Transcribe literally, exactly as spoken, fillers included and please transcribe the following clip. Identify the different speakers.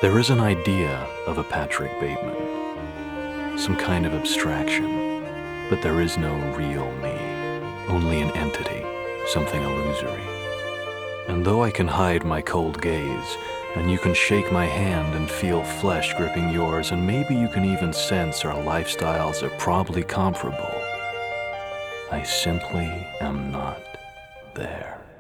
Speaker 1: There is an idea of a Patrick Bateman, some kind of abstraction, but there is no real me, only an entity, something illusory. And though I can hide my cold gaze, and you can shake my hand and feel flesh gripping yours, and maybe you can even sense our lifestyles are probably comparable, I simply am not there.